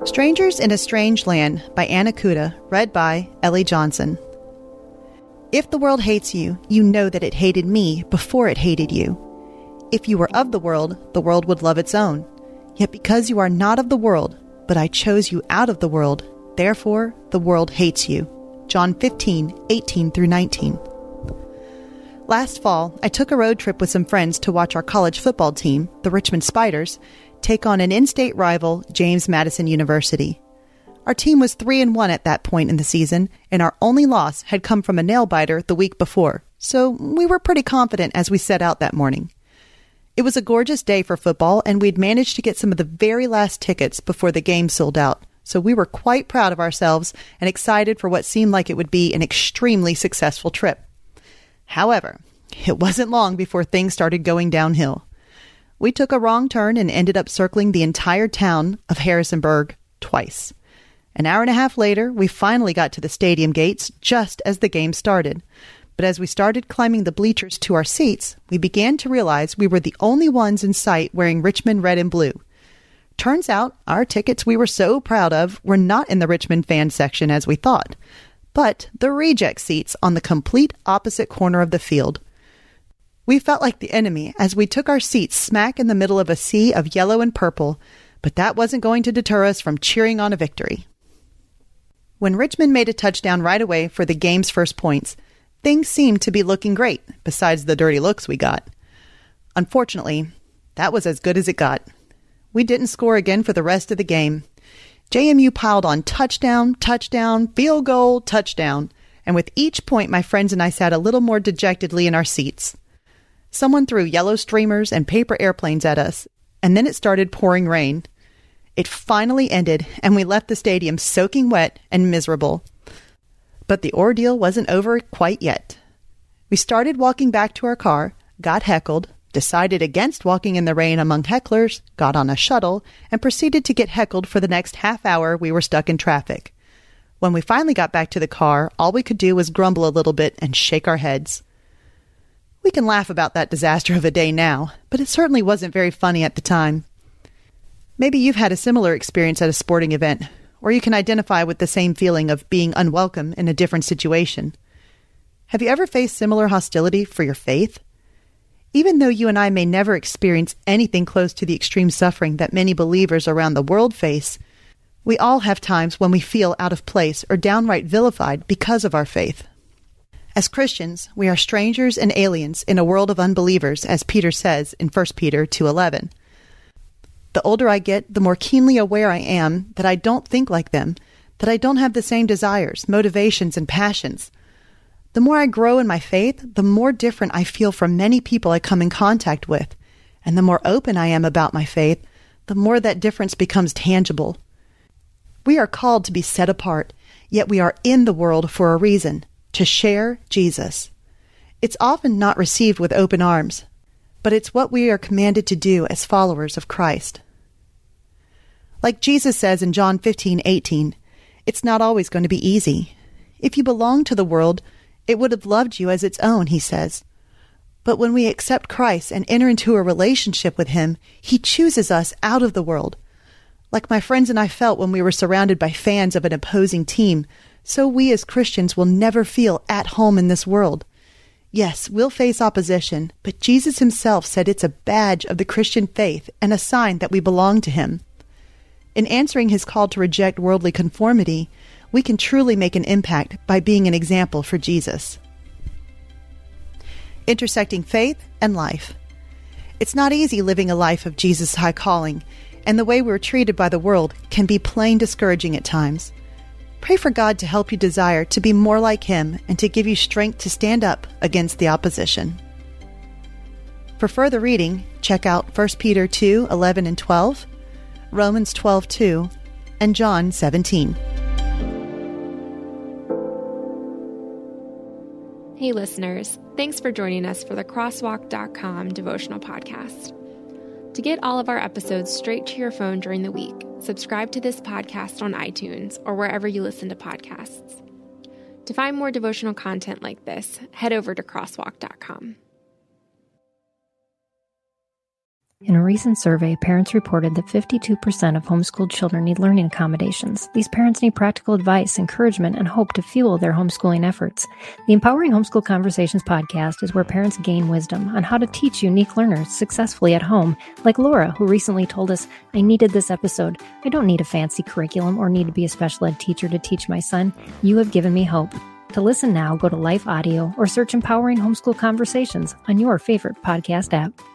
Strangers in a Strange Land by Anna Kuda, read by Ellie Johnson. If the world hates you, you know that it hated me before it hated you. If you were of the world would love its own. Yet because you are not of the world, but I chose you out of the world, therefore the world hates you. John 15:18-19. Last fall, I took a road trip with some friends to watch our college football team, the Richmond Spiders, take on an in-state rival, James Madison University. Our team was 3-1 at that point in the season, and our only loss had come from a nail-biter the week before, so we were pretty confident as we set out that morning. It was a gorgeous day for football, and we'd managed to get some of the very last tickets before the game sold out, so we were quite proud of ourselves and excited for what seemed like it would be an extremely successful trip. However, it wasn't long before things started going downhill. We took a wrong turn and ended up circling the entire town of Harrisonburg twice. An hour and a half later, we finally got to the stadium gates just as the game started. But as we started climbing the bleachers to our seats, we began to realize we were the only ones in sight wearing Richmond red and blue. Turns out, our tickets we were so proud of were not in the Richmond fan section as we thought, but the reject seats on the complete opposite corner of the field. We felt like the enemy as we took our seats smack in the middle of a sea of yellow and purple, but that wasn't going to deter us from cheering on a victory. When Richmond made a touchdown right away for the game's first points, things seemed to be looking great, besides the dirty looks we got. Unfortunately, that was as good as it got. We didn't score again for the rest of the game. JMU piled on touchdown, field goal, touchdown, and with each point my friends and I sat a little more dejectedly in our seats. Someone threw yellow streamers and paper airplanes at us, and then it started pouring rain. It finally ended, and we left the stadium soaking wet and miserable. But the ordeal wasn't over quite yet. We started walking back to our car, got heckled, decided against walking in the rain among hecklers, got on a shuttle, and proceeded to get heckled for the next half hour we were stuck in traffic. When we finally got back to the car, all we could do was grumble a little bit and shake our heads. We can laugh about that disaster of a day now, but it certainly wasn't very funny at the time. Maybe you've had a similar experience at a sporting event, or you can identify with the same feeling of being unwelcome in a different situation. Have you ever faced similar hostility for your faith? Even though you and I may never experience anything close to the extreme suffering that many believers around the world face, we all have times when we feel out of place or downright vilified because of our faith. As Christians, we are strangers and aliens in a world of unbelievers, as Peter says in 1 Peter 2:11. The older I get, the more keenly aware I am that I don't think like them, that I don't have the same desires, motivations, and passions. The more I grow in my faith, the more different I feel from many people I come in contact with, and the more open I am about my faith, the more that difference becomes tangible. We are called to be set apart, yet we are in the world for a reason, to share Jesus. It's often not received with open arms, but it's what we are commanded to do as followers of Christ. Like Jesus says in John 15:18, it's not always going to be easy. If you belong to the world, it would have loved you as its own, he says. But when we accept Christ and enter into a relationship with him, he chooses us out of the world. Like my friends and I felt when we were surrounded by fans of an opposing team, so we as Christians will never feel at home in this world. Yes, we'll face opposition, but Jesus himself said it's a badge of the Christian faith and a sign that we belong to him. In answering his call to reject worldly conformity, we can truly make an impact by being an example for Jesus. Intersecting faith and life. It's not easy living a life of Jesus' high calling, and the way we're treated by the world can be plain discouraging at times. Pray for God to help you desire to be more like him and to give you strength to stand up against the opposition. For further reading, check out 1 Peter 2:11 and 12, Romans 12:2, and John 17. Hey listeners, thanks for joining us for the Crosswalk.com devotional podcast. To get all of our episodes straight to your phone during the week, subscribe to this podcast on iTunes or wherever you listen to podcasts. To find more devotional content like this, head over to Crosswalk.com. In a recent survey, parents reported that 52% of homeschooled children need learning accommodations. These parents need practical advice, encouragement, and hope to fuel their homeschooling efforts. The Empowering Homeschool Conversations podcast is where parents gain wisdom on how to teach unique learners successfully at home, like Laura, who recently told us, "I needed this episode. I don't need a fancy curriculum or need to be a special ed teacher to teach my son. You have given me hope." To listen now, go to Life Audio or search Empowering Homeschool Conversations on your favorite podcast app.